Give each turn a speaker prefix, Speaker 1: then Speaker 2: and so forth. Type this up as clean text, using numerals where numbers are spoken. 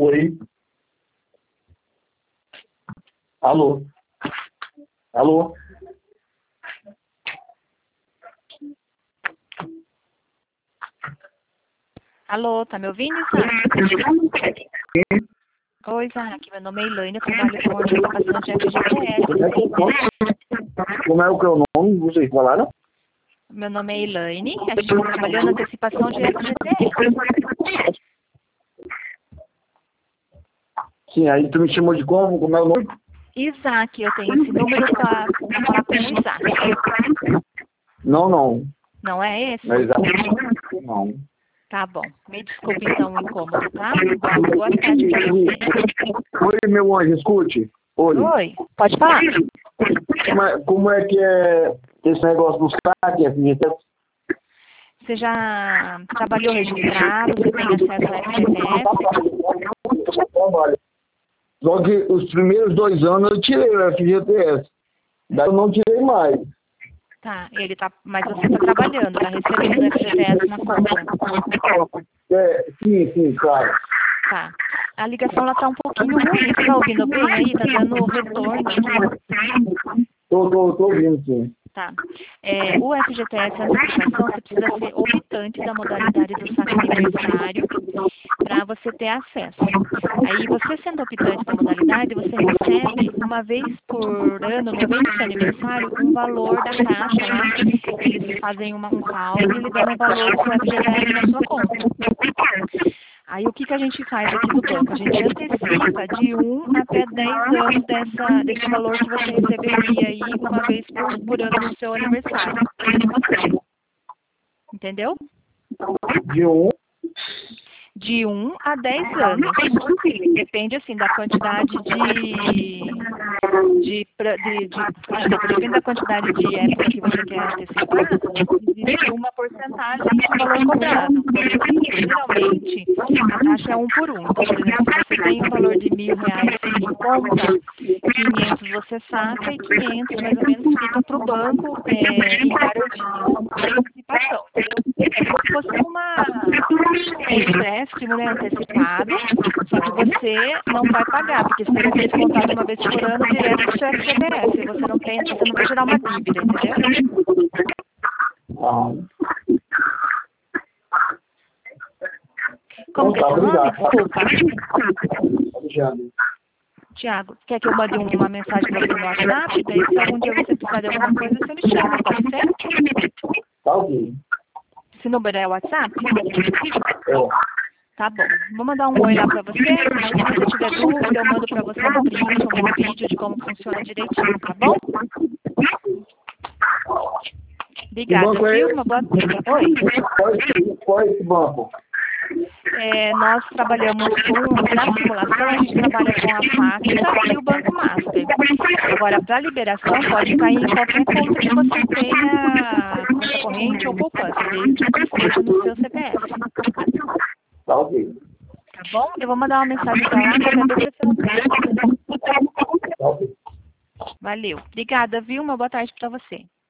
Speaker 1: Oi. Alô? Alô?
Speaker 2: Alô, tá me ouvindo, Isaac? Oi, Isaac, meu nome é Elaine, eu trabalho com antecipação de FGTS.
Speaker 1: Como é o que é o nome? Vocês falaram?
Speaker 2: Meu nome é Elaine, a gente está trabalhando na antecipação de FGTS.
Speaker 1: Sim, aí tu me chamou de como? Como é o nome?
Speaker 2: Isaac, eu tenho esse número para falar com o Isaac.
Speaker 1: Não.
Speaker 2: Não é esse?
Speaker 1: Não é exato. Não.
Speaker 2: Tá bom. Me desculpe então o incômodo, tá? Boa tarde pra você.
Speaker 1: Oi, meu anjo, escute.
Speaker 2: Oi, pode falar.
Speaker 1: Como é que é esse negócio do saque, FGTS?
Speaker 2: Você já trabalhou registrado? Você tem acesso ao FGTS?
Speaker 1: Trabalho. Só que os primeiros 2 anos eu tirei o FGTS. Daí eu não tirei mais.
Speaker 2: Tá, mas você está trabalhando, está recebendo o FGTS na conta.
Speaker 1: Sim, claro.
Speaker 2: Tá. A ligação ela tá um pouquinho ruim. Você tá ouvindo bem aí? Tá dando retorno.
Speaker 1: Tô ouvindo, sim.
Speaker 2: Tá. O FGTS antecipação, você precisa ser optante da modalidade do saque aniversário para você ter acesso. Aí, você sendo optante da modalidade, você recebe uma vez por ano, no mês do seu aniversário, um valor da taxa lá. Eles fazem um cálculo e lhe dão um valor do seu FGTS na sua conta. Aí o que a gente faz aqui do banco? A gente antecipa de 1 até 10 anos desse valor que você receberia aí uma vez por ano no seu aniversário. Entendeu? De 1 a 10 anos. Depende, assim, da quantidade depende da quantidade de época que você quer antecipar, existe uma porcentagem do valor cobrado. Geralmente, a taxa é 1 por 1. Então, por exemplo, se você tem um valor de R$1.000 em conta, 500 você saca e 500 mais ou menos fica para o banco em garantia de antecipação. É como se fosse um empréstimo, né, antecipado, só que você não vai pagar, porque você vai ser descontado uma vez por ano direto do seu FGTS, e você não vai gerar uma dívida, entendeu? Como que é seu nome? Desculpa. Tiago, quer que eu mande uma mensagem para você no WhatsApp? Daí, se algum dia você precisar de alguma coisa, você me chama, pode ser?
Speaker 1: Tá ok.
Speaker 2: Esse número é o WhatsApp? Tá bom. Vou mandar um oi lá pra você. Aí, se você tiver dúvida, eu mando pra você um print ou um vídeo de como funciona direitinho, tá bom? Obrigada, viu? Uma boa... Oi?
Speaker 1: Qual é esse banco?
Speaker 2: Nós trabalhamos na simulação, a gente trabalha com a FACTA e o Banco Master. Agora, para liberação, pode cair em qualquer conta que você tenha, conta corrente ou poupança, desde que esteja no seu CPF.
Speaker 1: Tá ok.
Speaker 2: Tá bom? Eu vou mandar uma mensagem para lá, qualquer dúvida você não tem.
Speaker 1: Tá ok.
Speaker 2: Valeu. Obrigada, viu? Uma boa tarde para você.